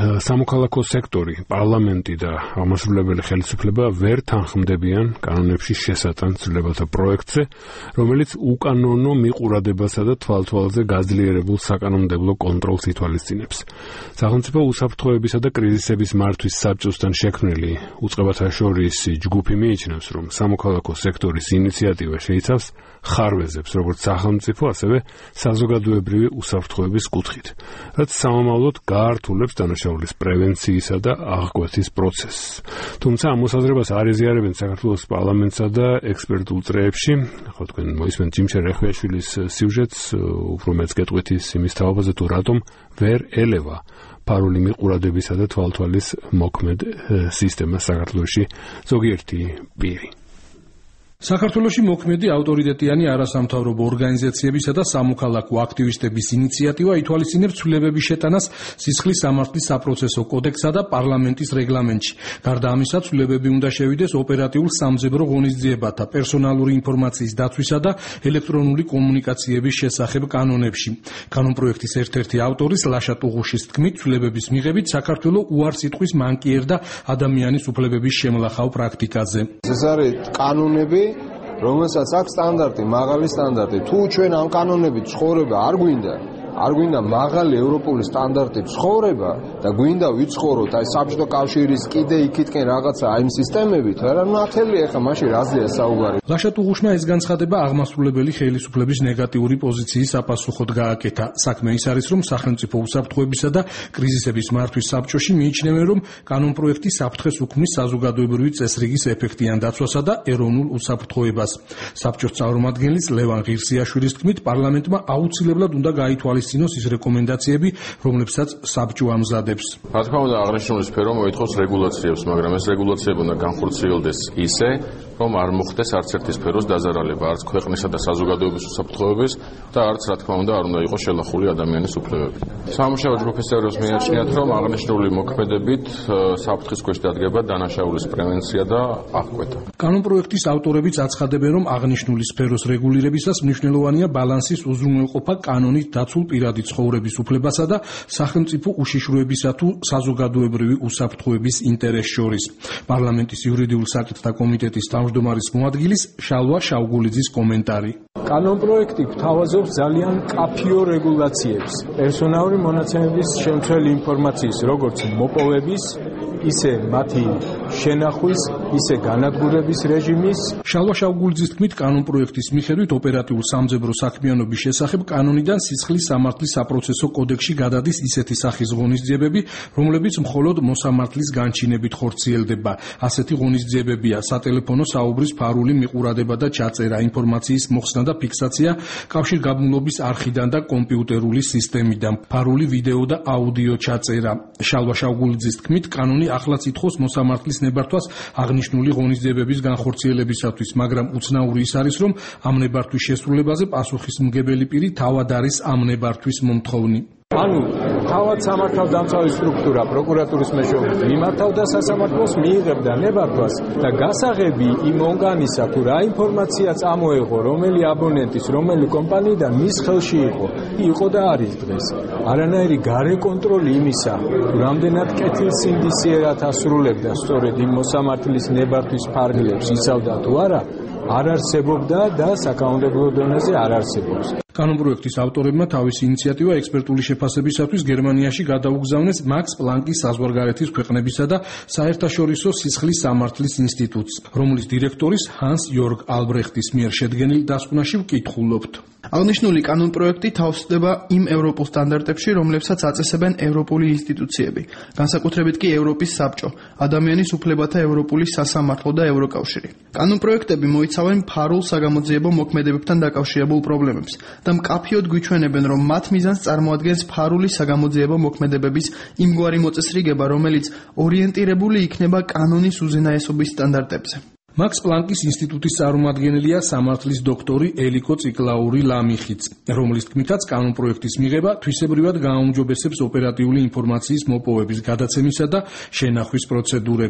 სამოქალაქო სექტორი, პარლამენტი და აღმასრულებელი ხელისუფლება ვერ თანხმდებიან კანონებში შესატან ცვლილებათა პროექტზე, რომელიც უკანონო მიყურადებასა და თვალთვალზე გაძლიერებულ საკანონმდებლო კონტროლს ითვალისწინებს. სახელმწიფო უსაფრთხოებისა და კრიზისების მართვის საბჭოსთან შექმნილი უწყებათა შორის ჯგუფი მიიჩნევს, რომ სამოქალაქო სექტორის ინიციატივა შეიცავს ხარვეზებს, როგორც სახელმწიფო, ასევე საზოგადოებრივი უსაფრთხოების კუთხით, რაც სამომავლოდ გაართულებს დანაშაულის პრევენციისა და აღკვეთის პროცესს. თუმცა ამ მოსაზრებას არ ეზიარებენ საქართველოს პარლამენტსა და ექსპერტულ წრეებში. ხო თქვენ მოისმენთ ჯიმშე რეხვიაშვილის სიუჟეტს, უფრო მეც გეტყვით იმის თაობაზე, თუ რატომ ვერ ელევა ფარული მიყურადებისა და თვალთვალის მოქმედ სისტემას საქართველოში ზოგიერთი პირი. საქართველოში მოქმედი ავტორიტეტიანი არასამთავრობო ორგანიზაციებისა და სამოქალაქო აქტივისტების ინიციატივა ითვალისწინებს ცვლილებების შეტანას სისხლის სამართლის საპროცესო კოდექსსა და პარლამენტის რეგლამენტში. გარდა ამისა, ცვლილებები უნდა შევიდეს ოპერატიულ სამძებრო ღონისძიებათა, პერსონალური ინფორმაციის დაცვისა და ელექტრონული კომუნიკაციების შესახებ კანონებში. კანონპროექტის ერთ-ერთი ავტორის ლაშა ტუღუშის თქმით, ცვლილებების მიღებით საქართველო უარს იტყვის მანკიერ და ადამიანის უფლებების შემლახავ პრაქტიკაზე. ეს არის კანონები, რომელსაც აქვს სტანდარტი, მაღალი სტანდარტი. თუ ჩვენ ამ კანონებით ცხოვრება არ გვინდა მაღალი ევროპული სტანდარტით ცხოვრება და გვინდა ვიცხოვროთ აი საბჭოთა კავშირის კიდე იქითკენ რაღაცა აი სისტემებით, არა ნათელი ახლა მაშინ რაზეა საუბარი. ლაშა ტუღუშმა ეს განცხადება აღმასრულებელი ხელისუფლების ნეგატიური პოზიციის საპასუხოდ გააკეთა. საქმე ის არის, რომ სახელმწიფო უსაფრთხოებისა და კრიზისების მართვის საბჭოში მიიჩნევენ, რომ კანონპროექტი საფრთხეს უქმნის საზოგადოებრივი წესრიგის ეფექტიან დაცვასა და ეროვნულ უსაფრთხოებას. საბჭოს წარმომადგენლის ლევან ღირსიაშვილის თქმით, პარლამენტმა აუცილებლად უნდა გაითვალისწინოს ის რეკომენდაციები, რომლებსაც საბჭო ამზადებს. რა თქმა უნდა, აღნიშნული სფერო მოითხოვს რეგულაციებს, მაგრამ ეს რეგულაციები უნდა განხორციელდეს ისე, რომ არ მოხდეს არც ერთი სფეროს დაზარალება, არც ქვეყნისა და საზოგადოების უსაფრთხოების და არც, რა თქმა უნდა, არ უნდა იყოს შელახული ადამიანის უფლებები. სამუშაო ჯგუფის წევრებს მიაჩნიათ, რომ აღნიშნული მოქმედებით საფრთხის ქვეშ დადგება დანაშაულის პრევენცია და აღკვეთა. კანონპროექტის ავტორებიც აცხადებენ, რომ აღნიშნული სფეროს რეგულირებისას მნიშვნელოვანია ბალანსის უზრუნველყოფა კანონით დაცულ პირადი ცხოვრების უფლებასა და სახელმწიფო უშიშროებისა თუ საზოგადოებრივი უსაფრთხოების ინტერესს შორის. პარლამენტის იურიდიულ საკითხთა კომიტეტის თავმჯდომარის მოადგილის შალვა შავგულიძის კომენტარი. კანონპროექტი გვთავაზობს ძალიან მკაფიო რეგულაციებს პერსონალური მონაცემების შემცველი ინფორმაციის როგორც მოპოვების, ისე მათი შენახვის, ისე განადგურების რეჟიმის. შალვა შავგულიძის თქმით, კანონპროექტის მიხედვით ოპერატიულ სამძებრო საქმიანობის შესახებ კანონიდან სისხლის სამართლის საპროცესო კოდექსში გადადის ისეთი სახის ღონისძიებები, რომლებიც მხოლოდ მოსამართლის განჩინებით ხორციელდება. ასეთი ღონისძიებებია სატელეფონო საუბრის ფარული მიყურადება და ჩაწერა, ინფორმაციის მოხსნა და ფიქსაცია კავშირგაბმულობის არხიდან და კომპიუტერული სისტემიდან, ფარული ვიდეო და აუდიო ჩაწერა. შალვა შავგულიძის თქმით, კანონი ახლაც ითხოვს მოსამართლის ნებართვას აღნიშნული ღონისძიებების განხორციელებისათვის, მაგრამ უცნაური ის არის, რომ ამ ნებართვის შესრულებაზე პასუხისმგებელი პირი თავად არის ამ ნებართვის მომთხოვნი. ანუ თავად სამართალდამცავი სტრუქტურა პროკურატურის მეშვეობით მიმართავდა სასამართლოს, მიიღებდა ნებართვას და გასაღები იმ ორგანისა თუ რა ინფორმაცია წამოეღო, რომელი აბონენტის, რომელი კომპანიიდან მის ხელში იყო და არის დღეს. არანაირი გარე კონტროლი იმისა, თუ რამდენად კეთილსინდისიერად ასრულებდა სწორედ იმ მოსამართლის ნებართვის ფარგლებს იცავდა თუ არა, არ არსებობდა და საკანონმდებლო დონეზე არ არსებობს. კანონპროექტის ავტორებმა თავისი ინიციატივა ექსპერტული შეფასებისათვის გერმანიაში გადაუგზავნეს მაქს პლანკის საზღვარგარეთის ქვეყნებისა და საერთაშორისო სისხლის სამართლის ინსტიტუტს, რომლის დირექტორის ჰანს იორგ ალბრეხტის მიერ შედგენილ დასკვნაში ვკითხულობთ. აღნიშნული კანონპროექტი თავს ხვდება იმ ევროპულ სტანდარტებში, რომლებსაც აწესებენ ევროპული ინსტიტუციები, განსაკუთრებით კი ევროპის საბჭო, ადამიანის უფლებათა ევროპული სასამართლო და ევროკავშირი. კანონპროექტები მოიცავენ ფარულ საგამოძიებო მოქმედებებთან დაკავშირებულ პრობლემებს და მკაფიოდ გვიჩვენებენ, რომ მათ მიზანს წარმოადგენს ფარული საგამოძიებო მოქმედებების იმგვარი მოწესრიგება, რომელიც ორიენტირებული იქნება კანონის უზენაესობის სტანდარტებზე. მაქს პლანკის ინსტიტუტის წარმომადგენელია სამართლის დოქტორი ელიკო ციკლაური ლამიხიც, რომლის თქმითაც კანონპროექტის მიღება თვისებრივად გააუმჯობესებს ოპერატიული ინფორმაციის მოპოვების, გადაცემისა და შენახვის პროცედურებს.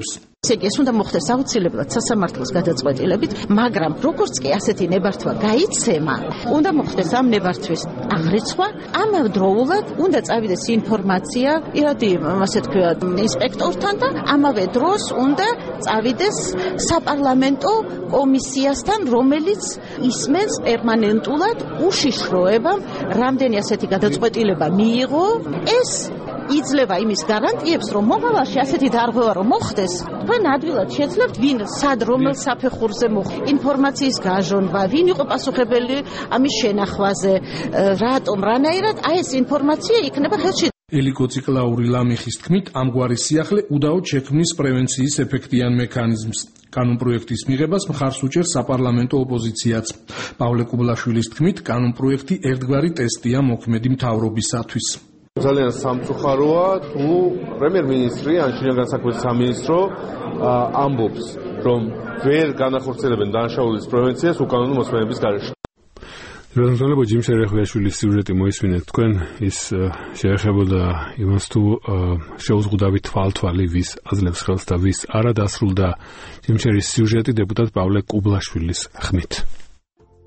ესე იგი, ეს უნდა მოხდეს აუცილებლად სასამართლოს გადაწყვეტილებით, მაგრამ როგორც კი ასეთი ნებართვა გაიცემა, უნდა მოხდეს ამ ნებართვის აღრიცხვა, ამავდროულად უნდა წავიდეს ინფორმაცია, პირადი, ასე თქვათ, ინსპექტორთან და ამავე დროს უნდა წავიდეს საპარლამენტო კომისიასთან, რომელიც ისმენს პერმანენტულად უშიშროებამ, რამდენი ასეთი გადაწყვეტილება მიიღო, ეს იძლევა იმის გარანტიებს, რომ მომავალში ასეთი დარღვევა რომ მოხდეს, თქვენ ადვილად შეძლებთ, ვინ სად რომელ საფეხურზე ინფორმაციის გაჟონვა, ვინ იყო პასუხებელი ამის შენახვაზე, რატომ, რანაირად, აი ეს ინფორმაცია იქნება ხელში. ელიკო ციკლაური ლამიხის თქმით, ამგვარი სიახლე უდაოდ შექმნის პრევენციის ეფექტიან მექანიზმს. კანონპროექტის მიღებას მხარს უჭერს საპარლამენტო ოპოზიციაც. პავლე კუბლაშვილის თქმით, კანონპროექტი ერთგვარი ტესტია მოქმედი მთავრობისათვის. ძალიან სამწუხაროა, თუ პრემიერ-მინისტრი ან შინაგან საქმეთა სამინისტრო ამბობს, რომ ვერ განახორციელებენ დანაშაულის პრევენციას უკანონო მოსმენების გარეშე. რაზმწოლებო ჯიმ შერეხვიაშვილის სიუჟეტი მოისმინეთ თქვენ, ის შეეხებოდა იმას, თუ შეუზღუდავი თვალთვალი ვის აძლევს ხელს და ვის არა, დასრულდა ჯიმ შერის სიუჟეტი დეპუტატ პავლე კუბლაშვილის ხმით.